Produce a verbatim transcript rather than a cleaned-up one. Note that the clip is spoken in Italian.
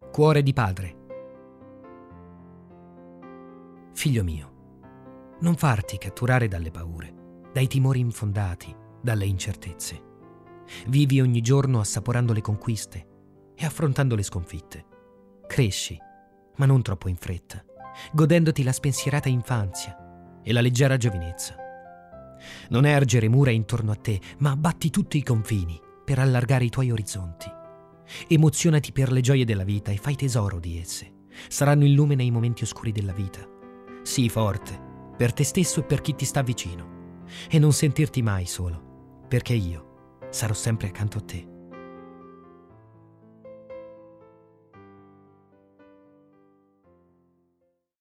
Cuore di padre. Figlio mio, non farti catturare dalle paure, dai timori infondati, dalle incertezze. Vivi ogni giorno assaporando le conquiste e affrontando le sconfitte. Cresci, ma non troppo in fretta, godendoti la spensierata infanzia e la leggera giovinezza. Non ergere mura intorno a te, ma abbatti tutti i confini per allargare i tuoi orizzonti. Emozionati per le gioie della vita e fai tesoro di esse. Saranno il lume nei momenti oscuri della vita. Sii forte per te stesso e per chi ti sta vicino. E non sentirti mai solo, perché io sarò sempre accanto a te.